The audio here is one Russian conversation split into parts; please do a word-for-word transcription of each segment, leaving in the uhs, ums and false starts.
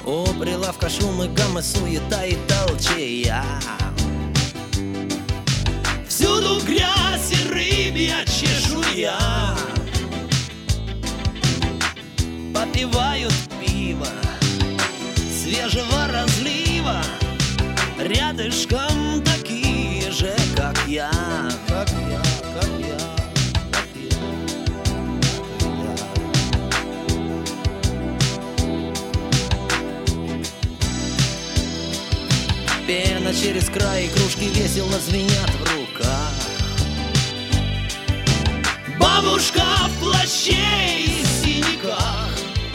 У прилавка шум и гам, и суета и толчея. Всюду грязь и рыбья чешуя. Попивают пиво свежего разлива, рядышком такие же, как я. Как я, как я, как я, как я. Пена через край, и кружки весело звенят в руках. Бабушка в плаще и синяках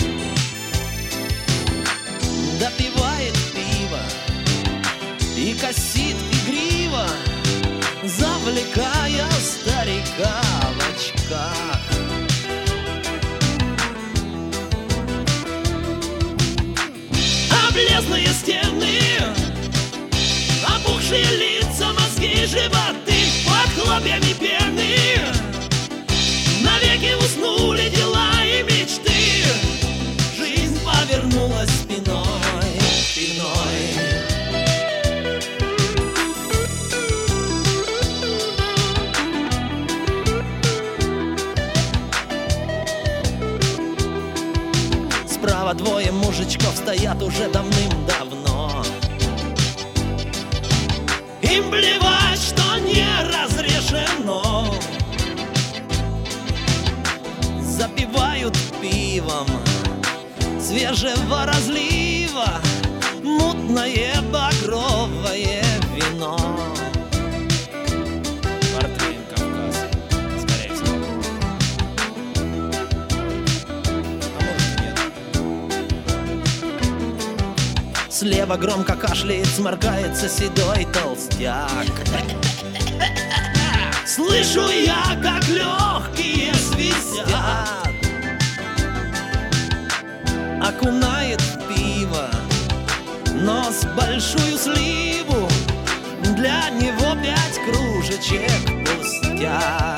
допивает пиво и косит игриво, завлекая старика в очках. Облезлые стены, опухшие лица, мозги, животы под хлопьями пены. Навеки уснули дела и мечты. Жизнь повернулась спиной, спиной. Справа двое мужичков стоят уже давным-давно. Им плевать, что не разрешено. Запивают пивом свежего разлива мутное багровое вино. Портвейн, Кавказ, скорее всего. А может и нет. Слева громко кашляет, сморкается седой толстяк. Слышу я, как легкие свистят. Окунает в пиво нос большую сливу. Для него пять кружечек пустяк.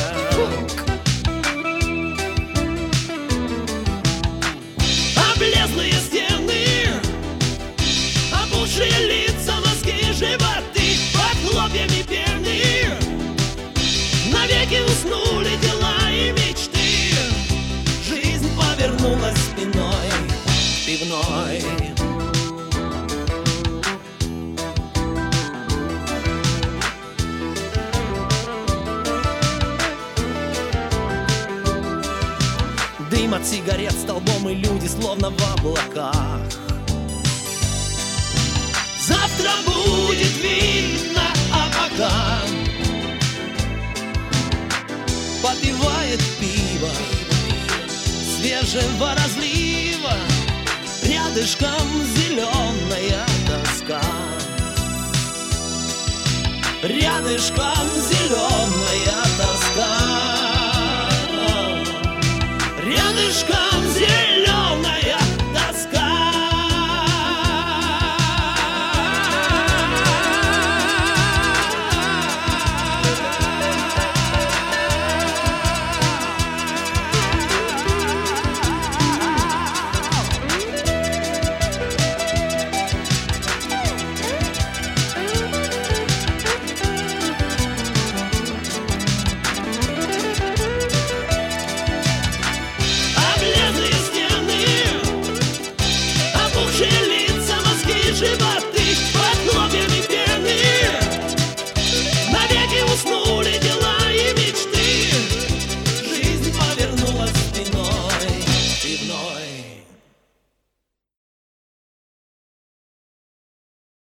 Облезлые стены, опухшие лица, мозги, животы под хлопьями пены. Навеки уснули дела и мечты. Жизнь повернулась спиной к пивной. Дым от сигарет столбом, и люди словно в облаках. Завтра будет видно, а пока попивает пиво свежего разлива, рядышком зеленая доска. Рядышком зеленая